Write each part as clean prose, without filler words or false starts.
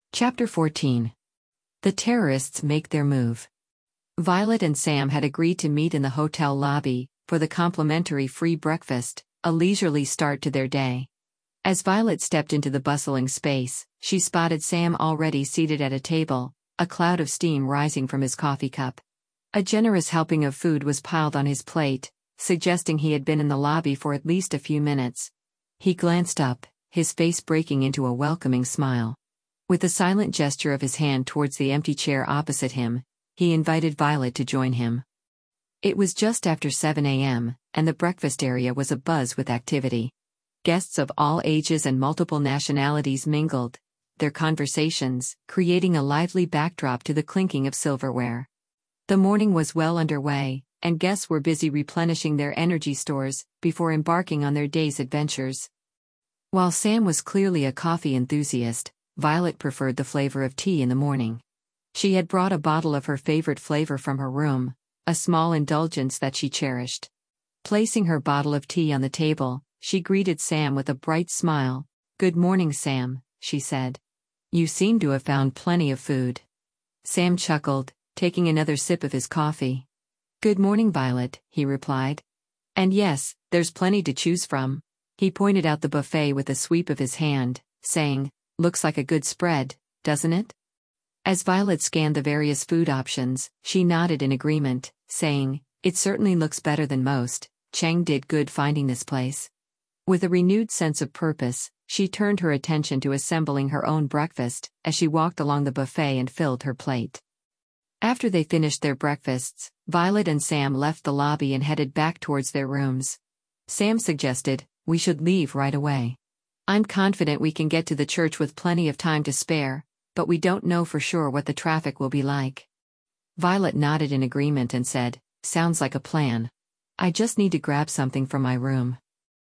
Chapter 14. The terrorists make their move. Violet and Sam had agreed to meet in the hotel lobby for the complimentary free breakfast, a leisurely start to their day. As Violet stepped into the bustling space, she spotted Sam already seated at a table, a cloud of steam rising from his coffee cup. A generous helping of food was piled on his plate, suggesting he had been in the lobby for at least a few minutes. He glanced up, his face breaking into a welcoming smile. With a silent gesture of his hand towards the empty chair opposite him, he invited Violet to join him. It was just after 7 a.m., and the breakfast area was abuzz with activity. Guests of all ages and multiple nationalities mingled, their conversations creating a lively backdrop to the clinking of silverware. The morning was well underway, and guests were busy replenishing their energy stores before embarking on their day's adventures. While Sam was clearly a coffee enthusiast, Violet preferred the flavor of tea in the morning. She had brought a bottle of her favorite flavor from her room, a small indulgence that she cherished. Placing her bottle of tea on the table, she greeted Sam with a bright smile. "Good morning, Sam," she said. "You seem to have found plenty of food." Sam chuckled, taking another sip of his coffee. "Good morning, Violet," he replied. "And yes, there's plenty to choose from." He pointed out the buffet with a sweep of his hand, saying, "Looks like a good spread, doesn't it?" As Violet scanned the various food options, she nodded in agreement, saying, "It certainly looks better than most. Cheng did good finding this place." With a renewed sense of purpose, she turned her attention to assembling her own breakfast as she walked along the buffet and filled her plate. After they finished their breakfasts, Violet and Sam left the lobby and headed back towards their rooms. Sam suggested, "We should leave right away. I'm confident we can get to the church with plenty of time to spare, but we don't know for sure what the traffic will be like." Violet nodded in agreement and said, "Sounds like a plan. I just need to grab something from my room."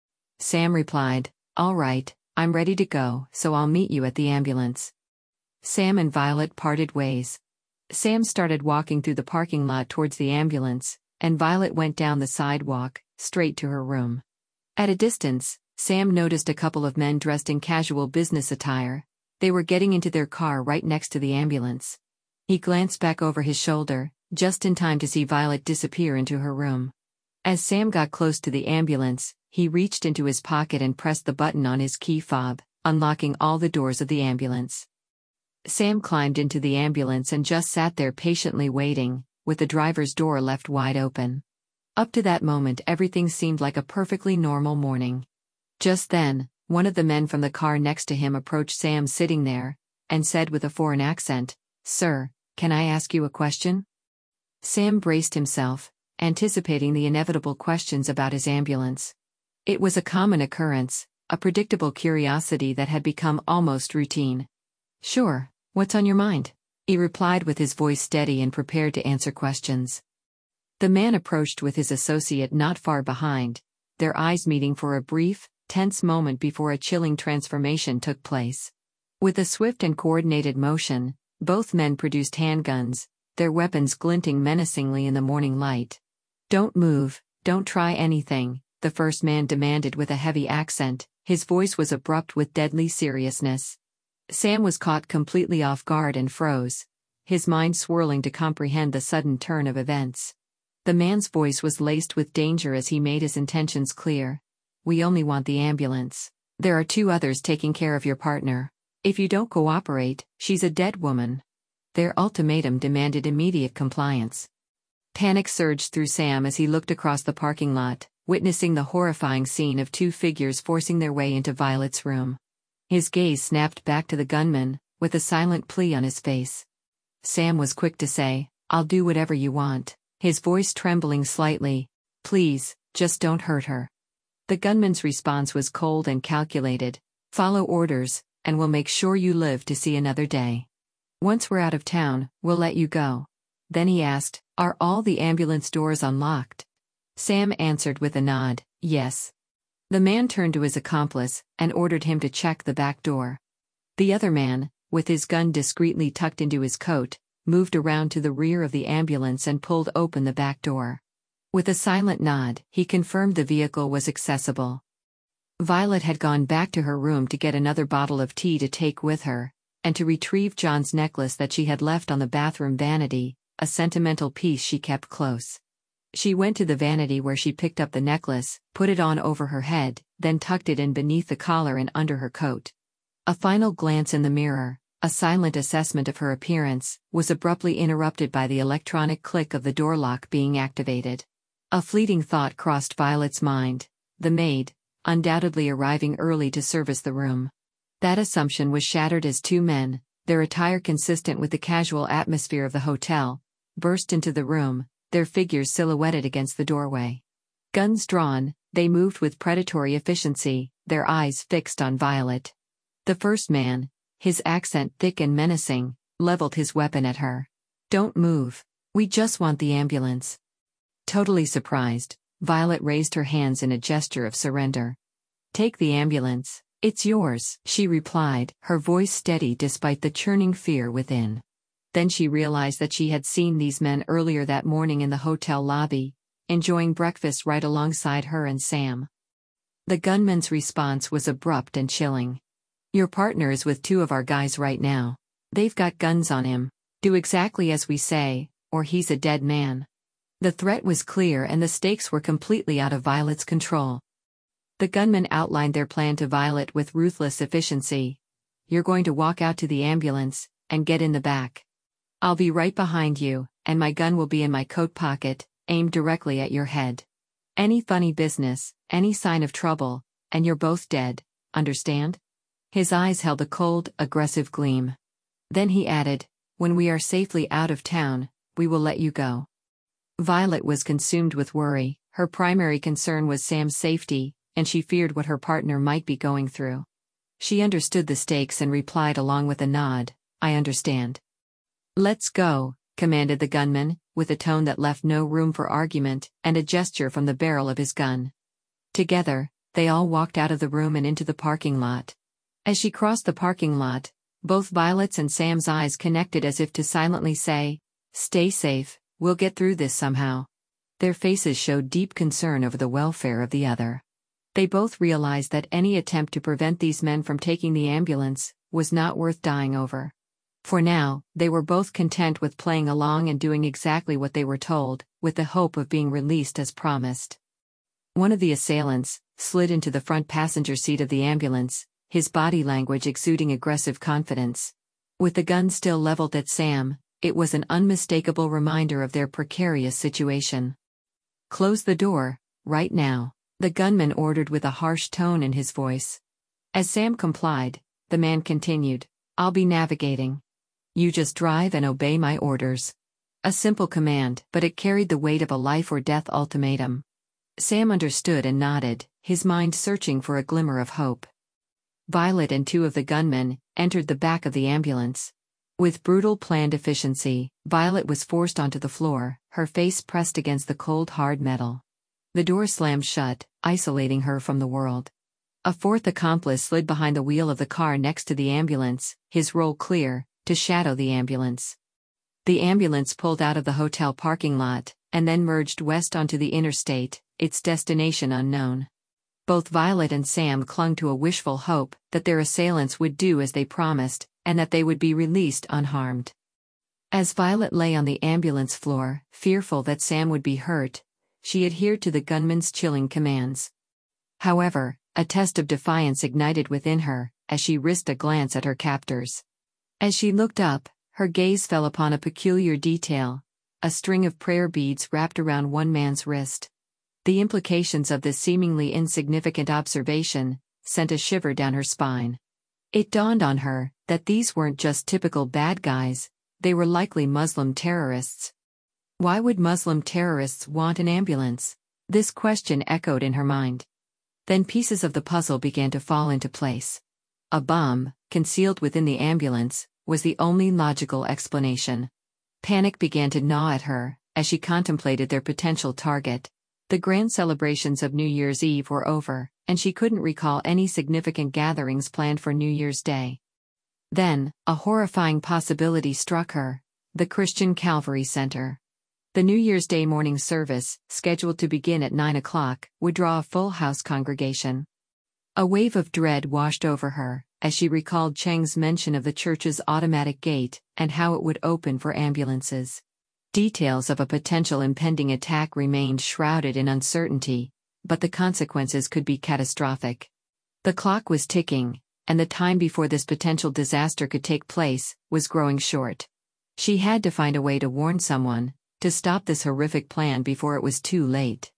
Sam replied, "All right, I'm ready to go, so I'll meet you at the ambulance." Sam and Violet parted ways. Sam started walking through the parking lot towards the ambulance, and Violet went down the sidewalk, straight to her room. At a distance, Sam noticed a couple of men dressed in casual business attire. They were getting into their car right next to the ambulance. He glanced back over his shoulder, just in time to see Violet disappear into her room. As Sam got close to the ambulance, he reached into his pocket and pressed the button on his key fob, unlocking all the doors of the ambulance. Sam climbed into the ambulance and just sat there patiently waiting, with the driver's door left wide open. Up to that moment, everything seemed like a perfectly normal morning. Just then, one of the men from the car next to him approached Sam sitting there, and said with a foreign accent, "Sir, can I ask you a question?" Sam braced himself, anticipating the inevitable questions about his ambulance. It was a common occurrence, a predictable curiosity that had become almost routine. "Sure, what's on your mind?" he replied with his voice steady and prepared to answer questions. The man approached with his associate not far behind, their eyes meeting for a brief, tense moment before a chilling transformation took place. With a swift and coordinated motion, both men produced handguns, their weapons glinting menacingly in the morning light. "Don't move, don't try anything," the first man demanded with a heavy accent. His voice was abrupt with deadly seriousness. Sam was caught completely off guard and froze, his mind swirling to comprehend the sudden turn of events. The man's voice was laced with danger as he made his intentions clear. "We only want the ambulance. There are 2 others taking care of your partner. If you don't cooperate, she's a dead woman." Their ultimatum demanded immediate compliance. Panic surged through Sam as he looked across the parking lot, witnessing the horrifying scene of 2 figures forcing their way into Violet's room. His gaze snapped back to the gunman, with a silent plea on his face. Sam was quick to say, "I'll do whatever you want," his voice trembling slightly. "Please, just don't hurt her." The gunman's response was cold and calculated. "Follow orders, and we'll make sure you live to see another day. Once we're out of town, we'll let you go." Then he asked, "Are all the ambulance doors unlocked?" Sam answered with a nod, "Yes." The man turned to his accomplice and ordered him to check the back door. The other man, with his gun discreetly tucked into his coat, moved around to the rear of the ambulance and pulled open the back door. With a silent nod, he confirmed the vehicle was accessible. Violet had gone back to her room to get another bottle of tea to take with her, and to retrieve John's necklace that she had left on the bathroom vanity, a sentimental piece she kept close. She went to the vanity where she picked up the necklace, put it on over her head, then tucked it in beneath the collar and under her coat. A final glance in the mirror, a silent assessment of her appearance, was abruptly interrupted by the electronic click of the door lock being activated. A fleeting thought crossed Violet's mind: the maid, undoubtedly arriving early to service the room. That assumption was shattered as two men, their attire consistent with the casual atmosphere of the hotel, burst into the room, their figures silhouetted against the doorway. Guns drawn, they moved with predatory efficiency, their eyes fixed on Violet. The first man, his accent thick and menacing, leveled his weapon at her. "Don't move. We just want the ambulance." Totally surprised, Violet raised her hands in a gesture of surrender. "Take the ambulance. It's yours," she replied, her voice steady despite the churning fear within. Then she realized that she had seen these men earlier that morning in the hotel lobby, enjoying breakfast right alongside her and Sam. The gunman's response was abrupt and chilling. "Your partner is with two of our guys right now. They've got guns on him. Do exactly as we say, or he's a dead man." The threat was clear and the stakes were completely out of Violet's control. The gunmen outlined their plan to Violet with ruthless efficiency. "You're going to walk out to the ambulance, and get in the back. I'll be right behind you, and my gun will be in my coat pocket, aimed directly at your head. Any funny business, any sign of trouble, and you're both dead, understand?" His eyes held a cold, aggressive gleam. Then he added, "When we are safely out of town, we will let you go." Violet was consumed with worry. Her primary concern was Sam's safety, and she feared what her partner might be going through. She understood the stakes and replied along with a nod, "I understand." "Let's go," commanded the gunman, with a tone that left no room for argument, and a gesture from the barrel of his gun. Together, they all walked out of the room and into the parking lot. As she crossed the parking lot, both Violet's and Sam's eyes connected as if to silently say, "Stay safe, we'll get through this somehow." Their faces showed deep concern over the welfare of the other. They both realized that any attempt to prevent these men from taking the ambulance was not worth dying over. For now, they were both content with playing along and doing exactly what they were told, with the hope of being released as promised. One of the assailants slid into the front passenger seat of the ambulance, his body language exuding aggressive confidence. With the gun still leveled at Sam, it was an unmistakable reminder of their precarious situation. "Close the door, right now," the gunman ordered with a harsh tone in his voice. As Sam complied, the man continued, "I'll be navigating. You just drive and obey my orders." A simple command, but it carried the weight of a life-or-death ultimatum. Sam understood and nodded, his mind searching for a glimmer of hope. Violet and two of the gunmen entered the back of the ambulance. With brutal planned efficiency, Violet was forced onto the floor, her face pressed against the cold hard metal. The door slammed shut, isolating her from the world. A fourth accomplice slid behind the wheel of the car next to the ambulance, his role clear: to shadow the ambulance. The ambulance pulled out of the hotel parking lot, and then merged west onto the interstate, its destination unknown. Both Violet and Sam clung to a wishful hope that their assailants would do as they promised, and that they would be released unharmed. As Violet lay on the ambulance floor, fearful that Sam would be hurt, she adhered to the gunman's chilling commands. However, a test of defiance ignited within her, as she risked a glance at her captors. As she looked up, her gaze fell upon a peculiar detail: a string of prayer beads wrapped around one man's wrist. The implications of this seemingly insignificant observation sent a shiver down her spine. It dawned on her that these weren't just typical bad guys, they were likely Muslim terrorists. Why would Muslim terrorists want an ambulance? This question echoed in her mind. Then pieces of the puzzle began to fall into place. A bomb, concealed within the ambulance, was the only logical explanation. Panic began to gnaw at her as she contemplated their potential target. The grand celebrations of New Year's Eve were over, and she couldn't recall any significant gatherings planned for New Year's Day. Then, a horrifying possibility struck her: the Christian Calvary Center. The New Year's Day morning service, scheduled to begin at 9 o'clock, would draw a full house congregation. A wave of dread washed over her, as she recalled Cheng's mention of the church's automatic gate, and how it would open for ambulances. Details of a potential impending attack remained shrouded in uncertainty, but the consequences could be catastrophic. The clock was ticking, and the time before this potential disaster could take place was growing short. She had to find a way to warn someone, to stop this horrific plan before it was too late.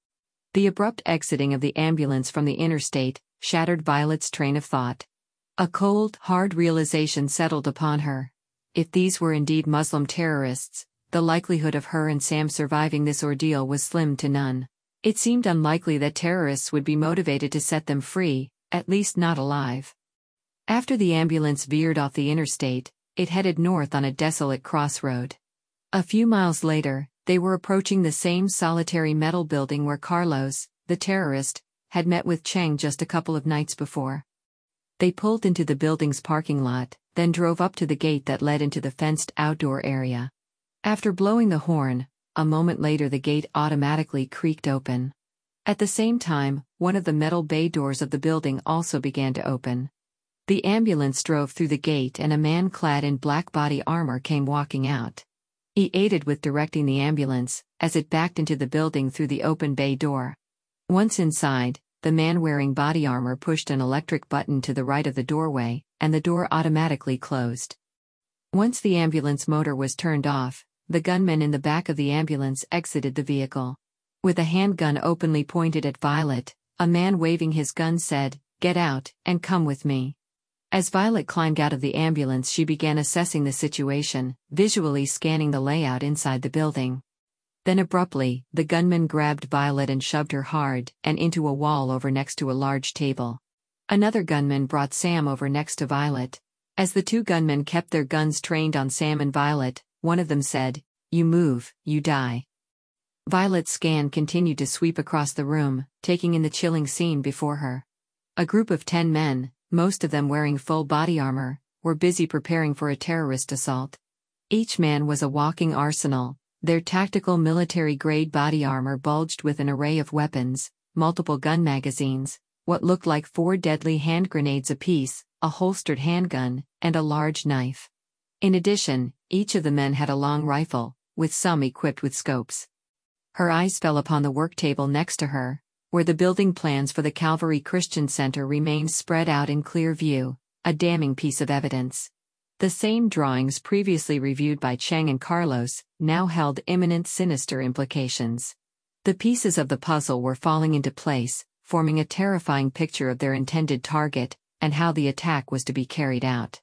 The abrupt exiting of the ambulance from the interstate shattered Violet's train of thought. A cold, hard realization settled upon her. If these were indeed Muslim terrorists, the likelihood of her and Sam surviving this ordeal was slim to none. It seemed unlikely that terrorists would be motivated to set them free, at least not alive. After the ambulance veered off the interstate, it headed north on a desolate crossroad. A few miles later, they were approaching the same solitary metal building where Carlos, the terrorist, had met with Cheng just a couple of nights before. They pulled into the building's parking lot, then drove up to the gate that led into the fenced outdoor area. After blowing the horn, a moment later the gate automatically creaked open. At the same time, one of the metal bay doors of the building also began to open. The ambulance drove through the gate and a man clad in black body armor came walking out. He aided with directing the ambulance, as it backed into the building through the open bay door. Once inside, the man wearing body armor pushed an electric button to the right of the doorway, and the door automatically closed. Once the ambulance motor was turned off, the gunman in the back of the ambulance exited the vehicle. With a handgun openly pointed at Violet, a man waving his gun said, "Get out, and come with me." As Violet climbed out of the ambulance, she began assessing the situation, visually scanning the layout inside the building. Then abruptly, the gunman grabbed Violet and shoved her hard and into a wall over next to a large table. Another gunman brought Sam over next to Violet. As the two gunmen kept their guns trained on Sam and Violet, one of them said, "You move, you die." Violet's scan continued to sweep across the room, taking in the chilling scene before her. A group of 10 men, most of them wearing full body armor, were busy preparing for a terrorist assault. Each man was a walking arsenal. Their tactical military-grade body armor bulged with an array of weapons, multiple gun magazines, what looked like 4 deadly hand grenades apiece, a holstered handgun, and a large knife. In addition, each of the men had a long rifle, with some equipped with scopes. Her eyes fell upon the work table next to her, where the building plans for the Calvary Christian Center remained spread out in clear view, a damning piece of evidence. The same drawings previously reviewed by Cheng and Carlos now held imminent sinister implications. The pieces of the puzzle were falling into place, forming a terrifying picture of their intended target and how the attack was to be carried out.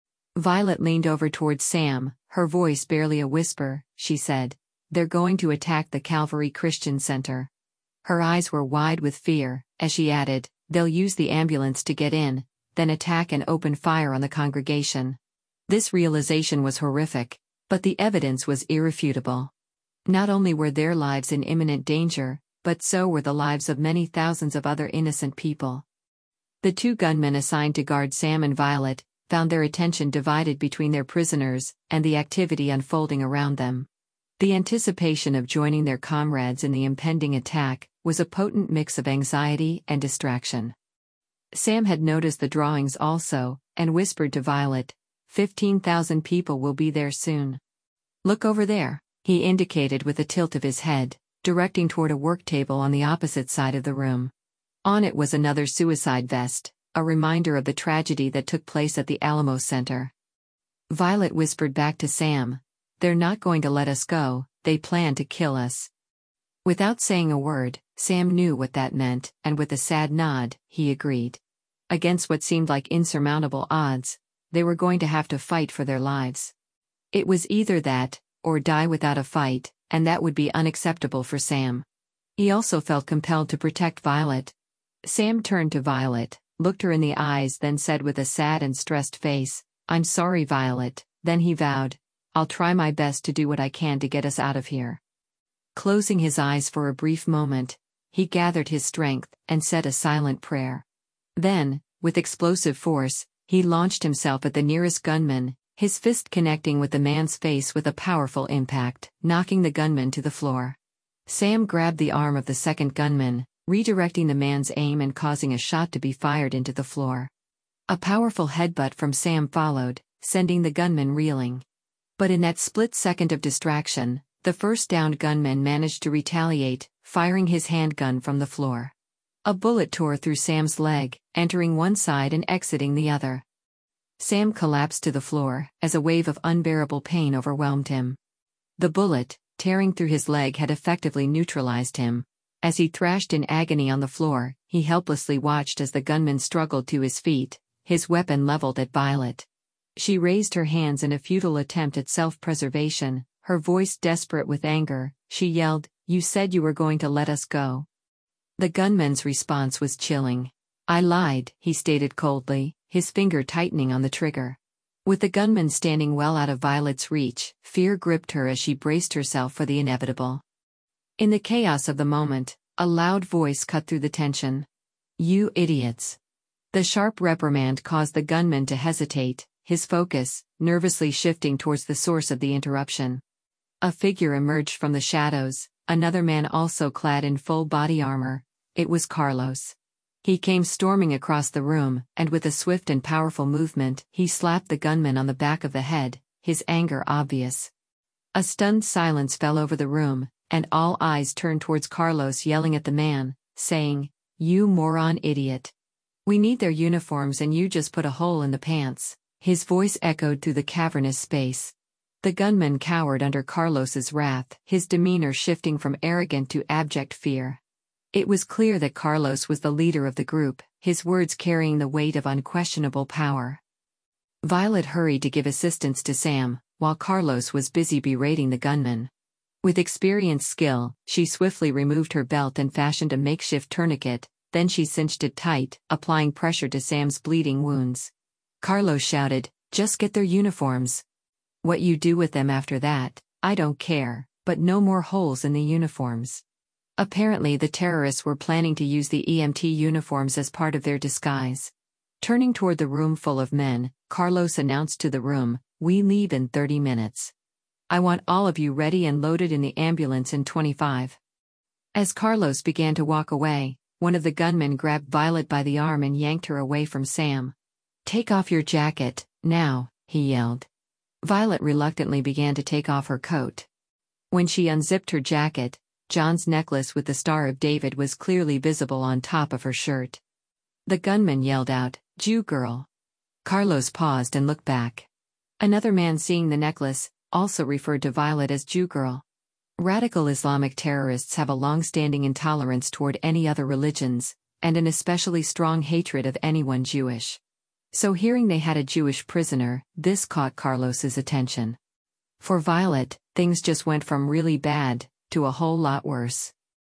Violet leaned over towards Sam, her voice barely a whisper. She said, "They're going to attack the Calvary Christian Center." Her eyes were wide with fear, as she added, "They'll use the ambulance to get in, then attack and open fire on the congregation." This realization was horrific, but the evidence was irrefutable. Not only were their lives in imminent danger, but so were the lives of many thousands of other innocent people. The two gunmen assigned to guard Sam and Violet found their attention divided between their prisoners and the activity unfolding around them. The anticipation of joining their comrades in the impending attack was a potent mix of anxiety and distraction. Sam had noticed the drawings also, and whispered to Violet, 15,000 people will be there soon. "Look over there," he indicated with a tilt of his head, directing toward a work table on the opposite side of the room. On it was another suicide vest, a reminder of the tragedy that took place at the Alamo Center. Violet whispered back to Sam, "They're not going to let us go, they plan to kill us." Without saying a word, Sam knew what that meant, and with a sad nod, he agreed. Against what seemed like insurmountable odds, they were going to have to fight for their lives. It was either that, or die without a fight, and that would be unacceptable for Sam. He also felt compelled to protect Violet. Sam turned to Violet, looked her in the eyes, then said with a sad and stressed face, "I'm sorry, Violet." Then he vowed, "I'll try my best to do what I can to get us out of here." Closing his eyes for a brief moment, he gathered his strength and said a silent prayer. Then, with explosive force, he launched himself at the nearest gunman, his fist connecting with the man's face with a powerful impact, knocking the gunman to the floor. Sam grabbed the arm of the second gunman, redirecting the man's aim and causing a shot to be fired into the floor. A powerful headbutt from Sam followed, sending the gunman reeling. But in that split second of distraction, the first downed gunman managed to retaliate, firing his handgun from the floor. A bullet tore through Sam's leg, entering one side and exiting the other. Sam collapsed to the floor, as a wave of unbearable pain overwhelmed him. The bullet, tearing through his leg, had effectively neutralized him. As he thrashed in agony on the floor, he helplessly watched as the gunman struggled to his feet, his weapon leveled at Violet. She raised her hands in a futile attempt at self-preservation, her voice desperate with anger. She yelled, "You said you were going to let us go." The gunman's response was chilling. "I lied," he stated coldly, his finger tightening on the trigger. With the gunman standing well out of Violet's reach, fear gripped her as she braced herself for the inevitable. In the chaos of the moment, a loud voice cut through the tension. "You idiots." The sharp reprimand caused the gunman to hesitate, his focus nervously shifting towards the source of the interruption. A figure emerged from the shadows, another man also clad in full body armor. It was Carlos. He came storming across the room, and with a swift and powerful movement, he slapped the gunman on the back of the head, his anger obvious. A stunned silence fell over the room, and all eyes turned towards Carlos, yelling at the man, saying, "You moron idiot. We need their uniforms and you just put a hole in the pants." His voice echoed through the cavernous space. The gunman cowered under Carlos's wrath, his demeanor shifting from arrogant to abject fear. It was clear that Carlos was the leader of the group, his words carrying the weight of unquestionable power. Violet hurried to give assistance to Sam, while Carlos was busy berating the gunman. With experienced skill, she swiftly removed her belt and fashioned a makeshift tourniquet, then she cinched it tight, applying pressure to Sam's bleeding wounds. Carlos shouted, "Just get their uniforms. What you do with them after that, I don't care, but no more holes in the uniforms." Apparently the terrorists were planning to use the EMT uniforms as part of their disguise. Turning toward the room full of men, Carlos announced to the room, "We leave in 30 minutes. I want all of you ready and loaded in the ambulance in 25. As Carlos began to walk away, one of the gunmen grabbed Violet by the arm and yanked her away from Sam. "Take off your jacket, now," he yelled. Violet reluctantly began to take off her coat. When she unzipped her jacket, John's necklace with the Star of David was clearly visible on top of her shirt. The gunman yelled out, "Jew girl." Carlos paused and looked back. Another man, seeing the necklace, also referred to Violet as Jew girl. Radical Islamic terrorists have a long-standing intolerance toward any other religions, and an especially strong hatred of anyone Jewish. So hearing they had a Jewish prisoner, this caught Carlos's attention. For Violet, things just went from really bad to a whole lot worse.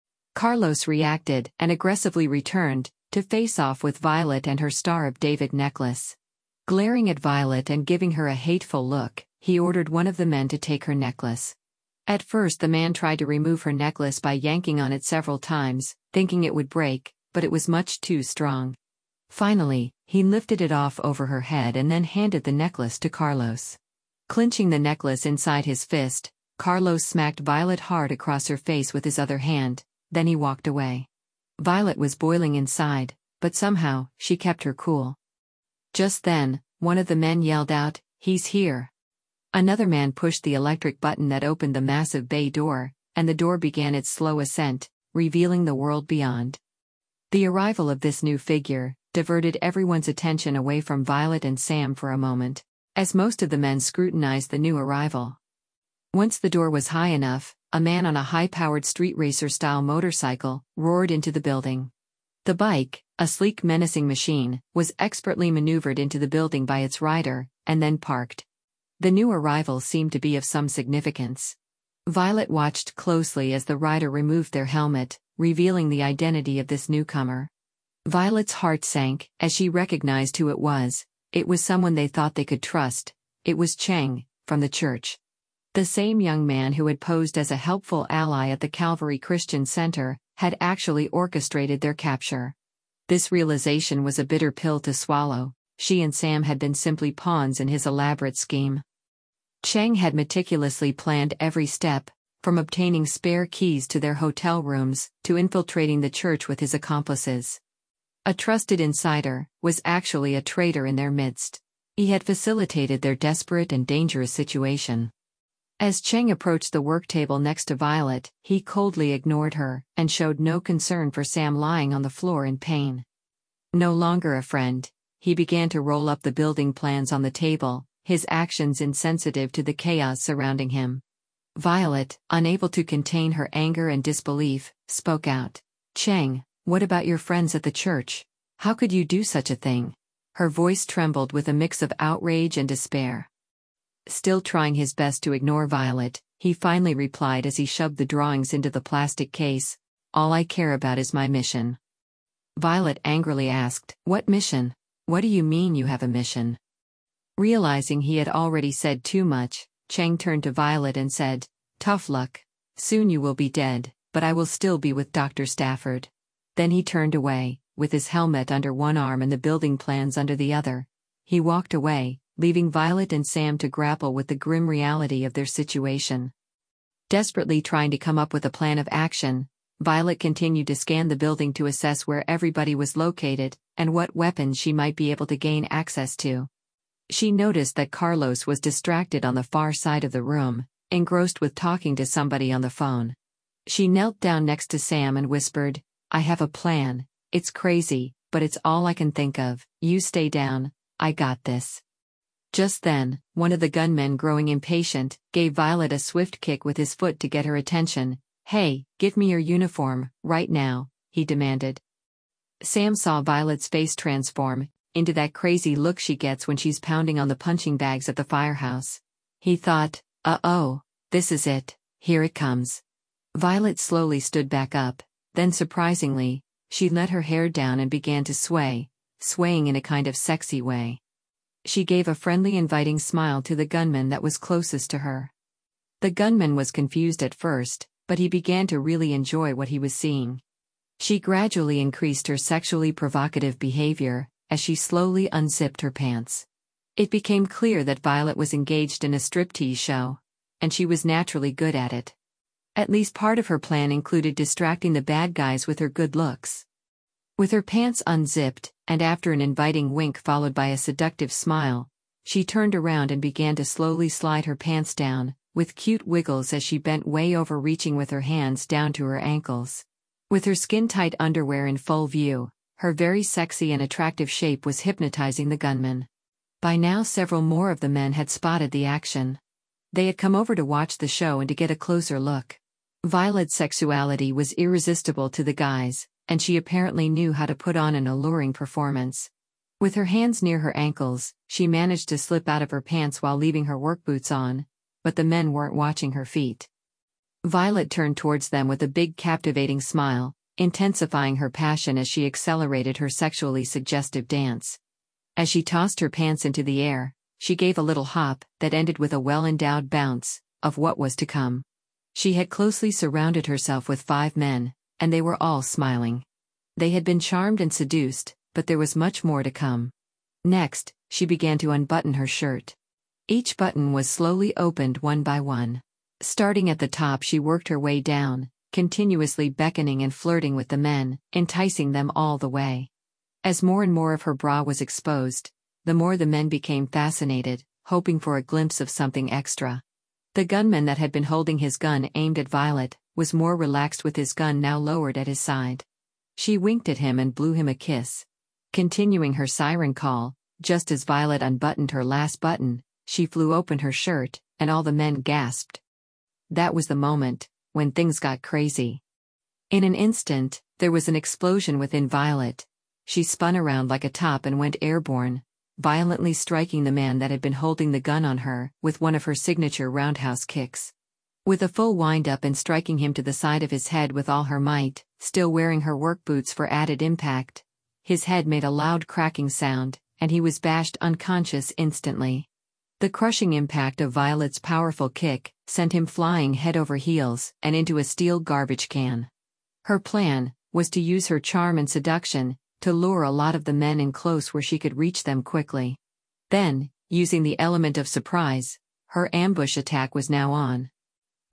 Carlos reacted and aggressively returned to face off with Violet and her Star of David necklace. Glaring at Violet and giving her a hateful look, he ordered one of the men to take her necklace. At first the man tried to remove her necklace by yanking on it several times, thinking it would break, but it was much too strong. Finally, he lifted it off over her head and then handed the necklace to Carlos. Clinching the necklace inside his fist, Carlos smacked Violet hard across her face with his other hand, then he walked away. Violet was boiling inside, but somehow, she kept her cool. Just then, one of the men yelled out, "He's here." Another man pushed the electric button that opened the massive bay door, and the door began its slow ascent, revealing the world beyond. The arrival of this new figure diverted everyone's attention away from Violet and Sam for a moment, as most of the men scrutinized the new arrival. Once the door was high enough, a man on a high-powered street racer-style motorcycle roared into the building. The bike, a sleek menacing machine, was expertly maneuvered into the building by its rider, and then parked. The new arrival seemed to be of some significance. Violet watched closely as the rider removed their helmet, revealing the identity of this newcomer. Violet's heart sank as she recognized who it was. It was someone they thought they could trust. It was Cheng, from the church. The same young man who had posed as a helpful ally at the Calvary Christian Center had actually orchestrated their capture. This realization was a bitter pill to swallow. She and Sam had been simply pawns in his elaborate scheme. Cheng had meticulously planned every step, from obtaining spare keys to their hotel rooms, to infiltrating the church with his accomplices. A trusted insider was actually a traitor in their midst. He had facilitated their desperate and dangerous situation. As Cheng approached the work table next to Violet, he coldly ignored her and showed no concern for Sam lying on the floor in pain. No longer a friend, he began to roll up the building plans on the table, his actions insensitive to the chaos surrounding him. Violet, unable to contain her anger and disbelief, spoke out. "Cheng, what about your friends at the church? How could you do such a thing?" Her voice trembled with a mix of outrage and despair. Still trying his best to ignore Violet, he finally replied as he shoved the drawings into the plastic case, "All I care about is my mission." Violet angrily asked, "What mission? What do you mean you have a mission?" Realizing he had already said too much, Cheng turned to Violet and said, "Tough luck. Soon you will be dead, but I will still be with Dr. Stafford." Then he turned away, with his helmet under one arm and the building plans under the other. He walked away, leaving Violet and Sam to grapple with the grim reality of their situation. Desperately trying to come up with a plan of action, Violet continued to scan the building to assess where everybody was located, and what weapons she might be able to gain access to. She noticed that Carlos was distracted on the far side of the room, engrossed with talking to somebody on the phone. She knelt down next to Sam and whispered, "I have a plan. It's crazy, but it's all I can think of. You stay down, I got this." Just then, one of the gunmen, growing impatient, gave Violet a swift kick with his foot to get her attention. "Hey, give me your uniform, right now," he demanded. Sam saw Violet's face transform into that crazy look she gets when she's pounding on the punching bags at the firehouse. He thought, "Uh-oh, this is it, here it comes." Violet slowly stood back up, then surprisingly, she let her hair down and began to swaying in a kind of sexy way. She gave a friendly, inviting smile to the gunman that was closest to her. The gunman was confused at first, but he began to really enjoy what he was seeing. She gradually increased her sexually provocative behavior as she slowly unzipped her pants. It became clear that Violet was engaged in a striptease show, and she was naturally good at it. At least part of her plan included distracting the bad guys with her good looks. With her pants unzipped, and after an inviting wink followed by a seductive smile, she turned around and began to slowly slide her pants down, with cute wiggles as she bent way over, reaching with her hands down to her ankles. With her skin-tight underwear in full view, her very sexy and attractive shape was hypnotizing the gunman. By now several more of the men had spotted the action. They had come over to watch the show and to get a closer look. Violet's sexuality was irresistible to the guys, and she apparently knew how to put on an alluring performance. With her hands near her ankles, she managed to slip out of her pants while leaving her work boots on, but the men weren't watching her feet. Violet turned towards them with a big, captivating smile, intensifying her passion as she accelerated her sexually suggestive dance. As she tossed her pants into the air, she gave a little hop that ended with a well-endowed bounce of what was to come. She had closely surrounded herself with 5 men, and they were all smiling. They had been charmed and seduced, but there was much more to come. Next, she began to unbutton her shirt. Each button was slowly opened one by one. Starting at the top, she worked her way down, continuously beckoning and flirting with the men, enticing them all the way. As more and more of her bra was exposed, the more the men became fascinated, hoping for a glimpse of something extra. The gunman that had been holding his gun aimed at Violet was more relaxed, with his gun now lowered at his side. She winked at him and blew him a kiss. Continuing her siren call, just as Violet unbuttoned her last button, she flew open her shirt, and all the men gasped. That was the moment when things got crazy. In an instant, there was an explosion within Violet. She spun around like a top and went airborne, violently striking the man that had been holding the gun on her with one of her signature roundhouse kicks. With a full wind-up and striking him to the side of his head with all her might, still wearing her work boots for added impact, his head made a loud cracking sound, and he was bashed unconscious instantly. The crushing impact of Violet's powerful kick sent him flying head over heels and into a steel garbage can. Her plan was to use her charm and seduction to lure a lot of the men in close where she could reach them quickly. Then, using the element of surprise, her ambush attack was now on.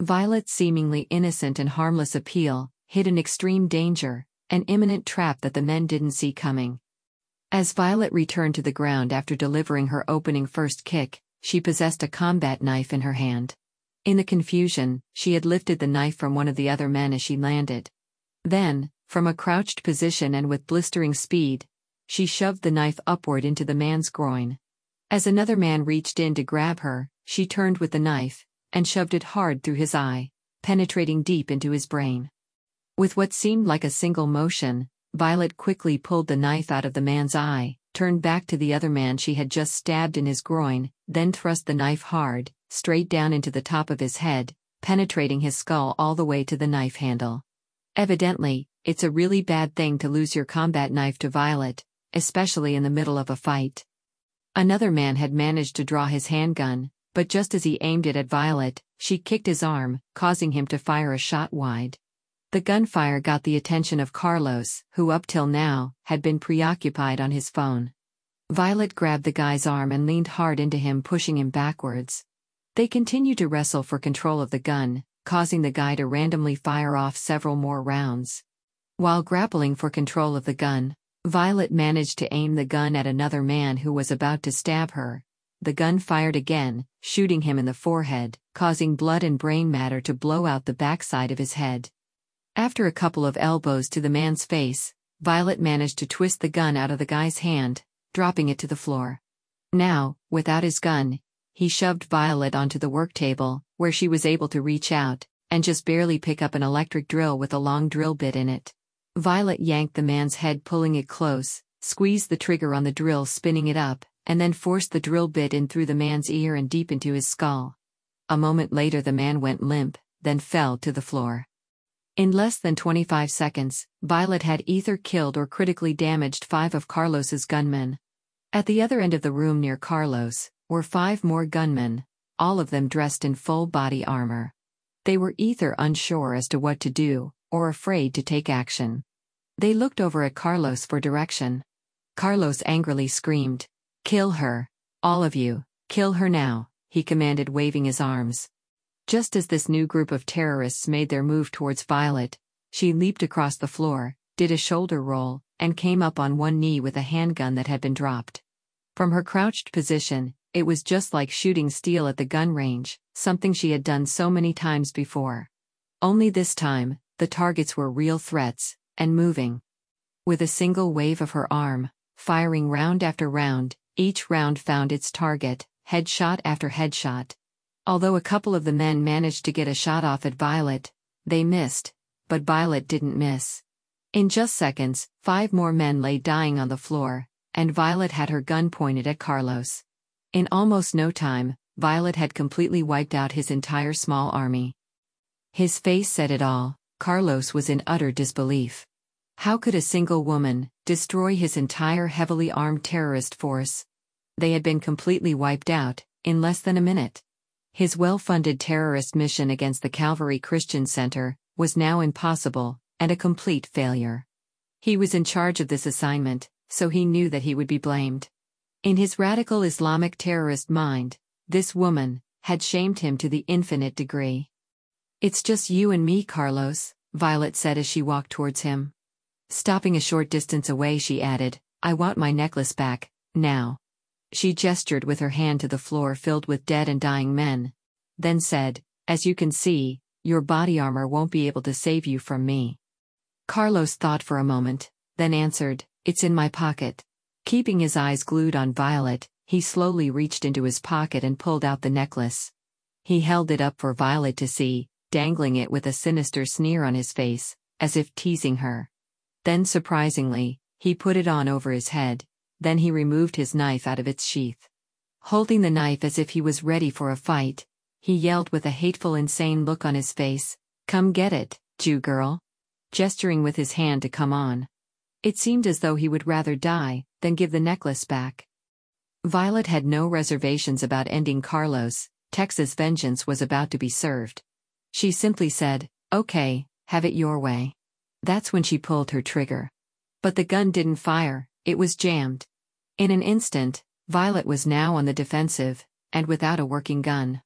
Violet's seemingly innocent and harmless appeal hid an extreme danger, an imminent trap that the men didn't see coming. As Violet returned to the ground after delivering her opening first kick, she possessed a combat knife in her hand. In the confusion, she had lifted the knife from one of the other men as she landed. Then, from a crouched position and with blistering speed, she shoved the knife upward into the man's groin. As another man reached in to grab her, she turned with the knife and shoved it hard through his eye, penetrating deep into his brain. With what seemed like a single motion, Violet quickly pulled the knife out of the man's eye, turned back to the other man she had just stabbed in his groin, then thrust the knife hard, straight down into the top of his head, penetrating his skull all the way to the knife handle. Evidently, it's a really bad thing to lose your combat knife to Violet, especially in the middle of a fight. Another man had managed to draw his handgun, but just as he aimed it at Violet, she kicked his arm, causing him to fire a shot wide. The gunfire got the attention of Carlos, who up till now had been preoccupied on his phone. Violet grabbed the guy's arm and leaned hard into him, pushing him backwards. They continued to wrestle for control of the gun, causing the guy to randomly fire off several more rounds. While grappling for control of the gun, Violet managed to aim the gun at another man who was about to stab her. The gun fired again, shooting him in the forehead, causing blood and brain matter to blow out the backside of his head. After a couple of elbows to the man's face, Violet managed to twist the gun out of the guy's hand, dropping it to the floor. Now, without his gun, he shoved Violet onto the work table, where she was able to reach out and just barely pick up an electric drill with a long drill bit in it. Violet yanked the man's head, pulling it close, squeezed the trigger on the drill, spinning it up, and then forced the drill bit in through the man's ear and deep into his skull. A moment later the man went limp, then fell to the floor. In less than 25 seconds, Violet had either killed or critically damaged 5 of Carlos's gunmen. At the other end of the room near Carlos were 5 more gunmen, all of them dressed in full body armor. They were either unsure as to what to do, or afraid to take action. They looked over at Carlos for direction. Carlos angrily screamed, "Kill her! All of you, kill her now," he commanded, waving his arms. Just as this new group of terrorists made their move towards Violet, she leaped across the floor, did a shoulder roll, and came up on one knee with a handgun that had been dropped. From her crouched position, it was just like shooting steel at the gun range, something she had done so many times before. Only this time, the targets were real threats, and moving. With a single wave of her arm, firing round after round, each round found its target, headshot after headshot. Although a couple of the men managed to get a shot off at Violet, they missed, but Violet didn't miss. In just seconds, 5 more men lay dying on the floor, and Violet had her gun pointed at Carlos. In almost no time, Violet had completely wiped out his entire small army. His face said it all. Carlos was in utter disbelief. How could a single woman destroy his entire heavily armed terrorist force? They had been completely wiped out in less than a minute. His well-funded terrorist mission against the Calvary Christian Center was now impossible and a complete failure. He was in charge of this assignment, so he knew that he would be blamed. In his radical Islamic terrorist mind, this woman had shamed him to the infinite degree. "It's just you and me, Carlos," Violet said as she walked towards him. Stopping a short distance away, she added, "I want my necklace back, now." She gestured with her hand to the floor filled with dead and dying men, then said, "As you can see, your body armor won't be able to save you from me." Carlos thought for a moment, then answered, "It's in my pocket." Keeping his eyes glued on Violet, he slowly reached into his pocket and pulled out the necklace. He held it up for Violet to see, dangling it with a sinister sneer on his face, as if teasing her. Then surprisingly, he put it on over his head. Then he removed his knife out of its sheath. Holding the knife as if he was ready for a fight, he yelled with a hateful, insane look on his face, "Come get it, Jew girl," gesturing with his hand to come on. It seemed as though he would rather die than give the necklace back. Violet had no reservations about ending Carlos. Texas vengeance was about to be served. She simply said, "Okay, have it your way." That's when she pulled her trigger. But the gun didn't fire, it was jammed. In an instant, Violet was now on the defensive, and without a working gun.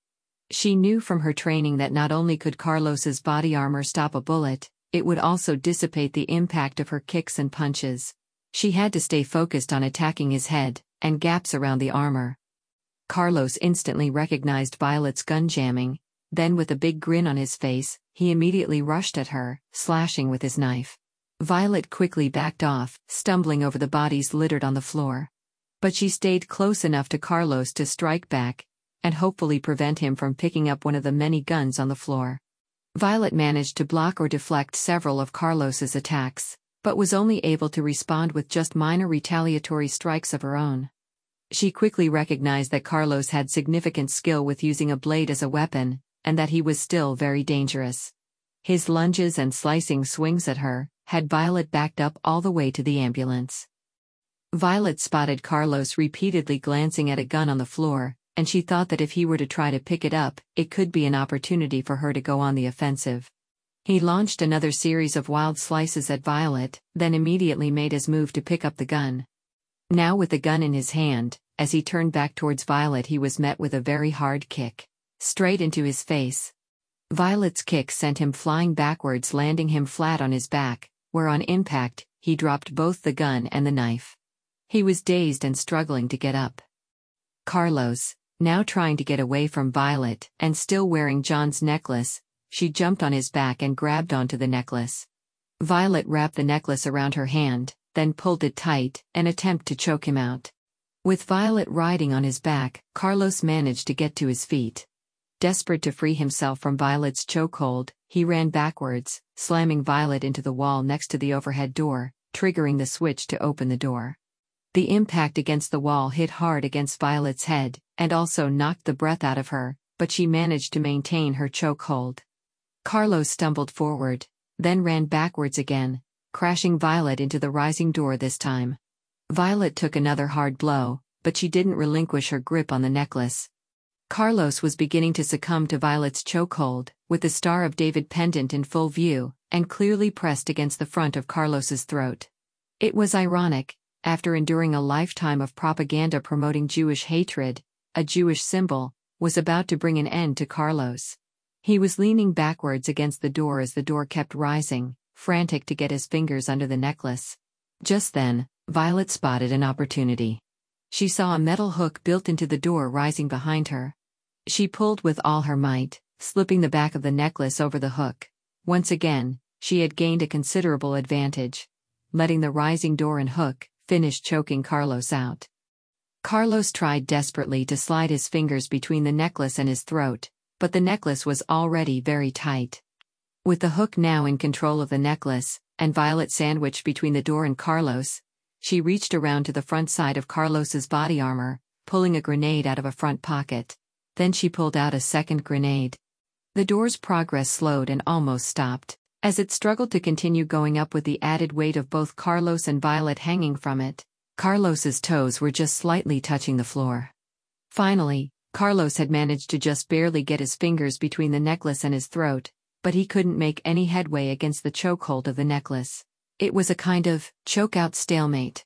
She knew from her training that not only could Carlos's body armor stop a bullet, it would also dissipate the impact of her kicks and punches. She had to stay focused on attacking his head and gaps around the armor. Carlos instantly recognized Violet's gun jamming, then with a big grin on his face, he immediately rushed at her, slashing with his knife. Violet quickly backed off, stumbling over the bodies littered on the floor. But she stayed close enough to Carlos to strike back, and hopefully prevent him from picking up one of the many guns on the floor. Violet managed to block or deflect several of Carlos's attacks, but was only able to respond with just minor retaliatory strikes of her own. She quickly recognized that Carlos had significant skill with using a blade as a weapon, and that he was still very dangerous. His lunges and slicing swings at her had Violet backed up all the way to the ambulance. Violet spotted Carlos repeatedly glancing at a gun on the floor, and she thought that if he were to try to pick it up, it could be an opportunity for her to go on the offensive. He launched another series of wild slices at Violet, then immediately made his move to pick up the gun. Now with the gun in his hand, as he turned back towards Violet, he was met with a very hard kick. Straight into his face. Violet's kick sent him flying backwards, landing him flat on his back, where on impact, he dropped both the gun and the knife. He was dazed and struggling to get up. Carlos, now trying to get away from Violet and still wearing John's necklace, she jumped on his back and grabbed onto the necklace. Violet wrapped the necklace around her hand, then pulled it tight, an attempt to choke him out. With Violet riding on his back, Carlos managed to get to his feet. Desperate to free himself from Violet's chokehold, he ran backwards, slamming Violet into the wall next to the overhead door, triggering the switch to open the door. The impact against the wall hit hard against Violet's head, and also knocked the breath out of her, but she managed to maintain her chokehold. Carlos stumbled forward, then ran backwards again, crashing Violet into the rising door this time. Violet took another hard blow, but she didn't relinquish her grip on the necklace. Carlos was beginning to succumb to Violet's chokehold, with the Star of David pendant in full view, and clearly pressed against the front of Carlos's throat. It was ironic, after enduring a lifetime of propaganda promoting Jewish hatred, a Jewish symbol was about to bring an end to Carlos. He was leaning backwards against the door as the door kept rising, frantic to get his fingers under the necklace. Just then, Violet spotted an opportunity. She saw a metal hook built into the door rising behind her. She pulled with all her might, slipping the back of the necklace over the hook. Once again, she had gained a considerable advantage, letting the rising door and hook finish choking Carlos out. Carlos tried desperately to slide his fingers between the necklace and his throat, but the necklace was already very tight. With the hook now in control of the necklace, and Violet sandwiched between the door and Carlos, she reached around to the front side of Carlos's body armor, pulling a grenade out of a front pocket. Then she pulled out a second grenade. The door's progress slowed and almost stopped, as it struggled to continue going up with the added weight of both Carlos and Violet hanging from it. Carlos's toes were just slightly touching the floor. Finally, Carlos had managed to just barely get his fingers between the necklace and his throat, but he couldn't make any headway against the chokehold of the necklace. It was a kind of choke-out stalemate.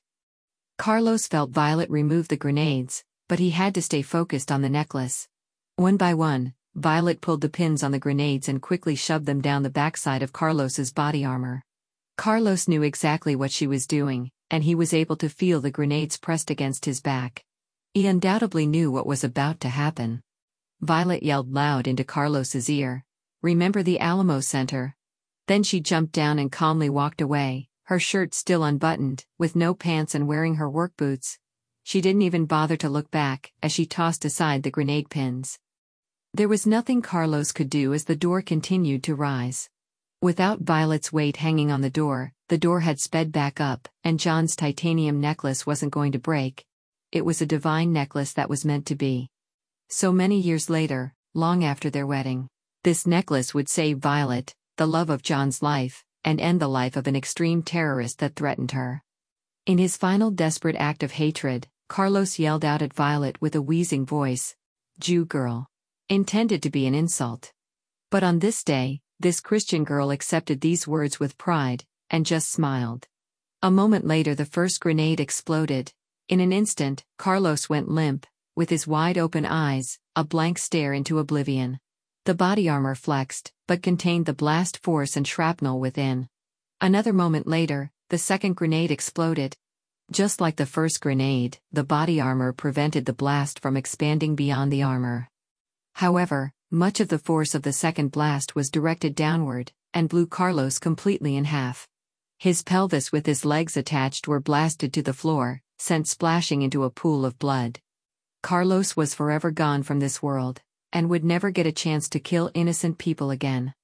Carlos felt Violet remove the grenades, but he had to stay focused on the necklace. One by one, Violet pulled the pins on the grenades and quickly shoved them down the backside of Carlos's body armor. Carlos knew exactly what she was doing, and he was able to feel the grenades pressed against his back. He undoubtedly knew what was about to happen. Violet yelled loud into Carlos's ear, "Remember the Alamo Center?" Then she jumped down and calmly walked away, her shirt still unbuttoned, with no pants and wearing her work boots. She didn't even bother to look back as she tossed aside the grenade pins. There was nothing Carlos could do as the door continued to rise. Without Violet's weight hanging on the door had sped back up, and John's titanium necklace wasn't going to break. It was a divine necklace that was meant to be. So many years later, long after their wedding, this necklace would save Violet, the love of John's life, and end the life of an extreme terrorist that threatened her. In his final desperate act of hatred, Carlos yelled out at Violet with a wheezing voice, "Jew girl," intended to be an insult. But on this day, this Christian girl accepted these words with pride, and just smiled. A moment later the first grenade exploded. In an instant, Carlos went limp, with his wide-open eyes, a blank stare into oblivion. The body armor flexed, but contained the blast force and shrapnel within. Another moment later, the second grenade exploded. Just like the first grenade, the body armor prevented the blast from expanding beyond the armor. However, much of the force of the second blast was directed downward, and blew Carlos completely in half. His pelvis with his legs attached were blasted to the floor, sent splashing into a pool of blood. Carlos was forever gone from this world, and would never get a chance to kill innocent people again.